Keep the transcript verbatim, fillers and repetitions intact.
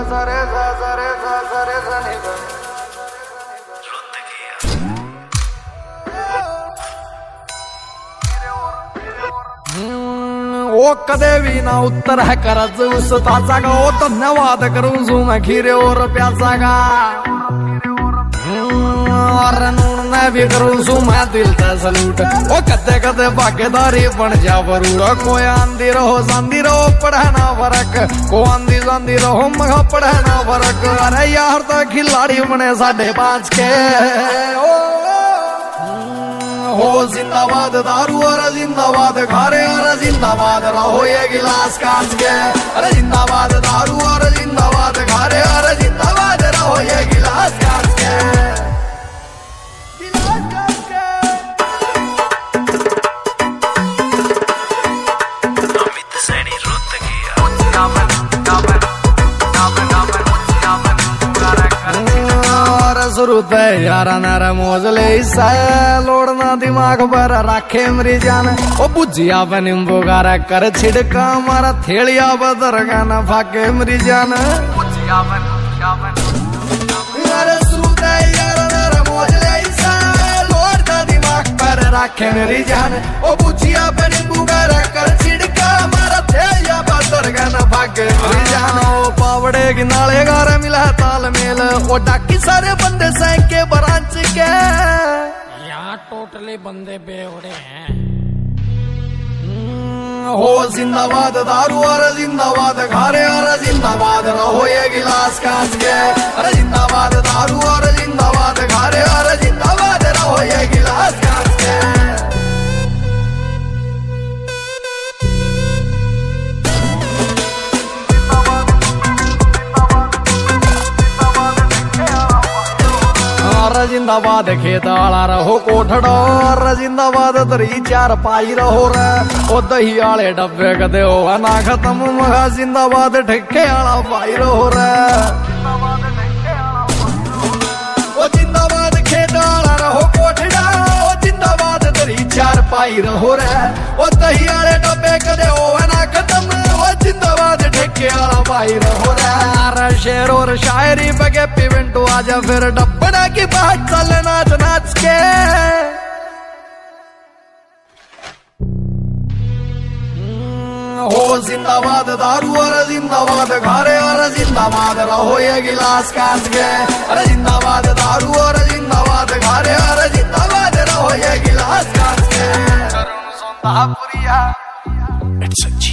सरे सा सरे सा सरे सा नी सा ओ कदे भी ना उत्तर है करज उस ताचा का ओ धन्यवाद करूं सू मैं खीरे और प्यासा का और नून मैं भी करूं सू मैं दिल से सलूट ओ कदे कदे भागीदारी बन जा बरूड़ा कोई आंधी रहो सांधी रहो पढ़ना फर्क को आंधी सांधी रहो मगा पढ़ना फर्क अरे यार तो खिलाड़ी बने साढ़े पांच के ओ हो जिंदाबाद दारू और जिंदाबाद खारे और जिंदाबाद रहो ये गिलास कांच के अरे जिंदाबाद दारू और जिंदाबाद खारे और जिंदाबाद रहो ये गिलास कांच के गिलास कांच के अमित सैनी रुत किया नामन नामन नामन नामन नामन पूरा कर शुरू यारा नारा मोजले लोड़ना दिमाग पर राखे मेरी जान ओ बुझिया पे नींबू गारा कर छिड़का मारा थेलिया बदर गाना भागे मेरी जान अरे शुरू यारा नारा मोजले लोड़ना दिमाग पर राखे मेरी जान ओ बुझिया पे नींबू गारा कर छिड़का मारा थेलिया बदर गाना भागे मेरी जान ओ पावड़े की नाले गारा मिला तालमेल ओ डाकी सारे बंदे सैंक के ब्रांच के यहाँ टोटली बंदे बेवड़े हैं हो जिंदाबाद दारू और जिंदाबाद खारे और जिंदाबाद रहो ये गिलास कांच के अरे जिंदाबाद दारू और जिंदाबाद खारे और जिंदाबाद रहो ये गिलास कांच के जिंदाबाद खेत आला रहो कोठड़ो और जिंदाबाद दरी चार पाई रहो रे ओ दही आले डब्बे कदे हो ना खत्म मगा जिंदाबाद ठेके आला पाई रहो रे ओ जिंदाबाद खेत आला रहो कोठड़ा ओ जिंदाबाद दरी चार पाई रहो रे ओ दही आले डब्बे कदे हो ना खत्म ओ जिंदाबाद ठेके आला पाई रहो रे शेर और शायरी बगे पिवेंटू आजा फिर डब्बना की बात चले नाच नाच के हो जिंदाबाद दारू और जिंदाबाद खारे और जिंदाबाद रहो ये गिलास कांच के अरे जिंदाबाद दारू और जिंदाबाद खारे और जिंदाबाद रहो ये गिलास कांच के It's a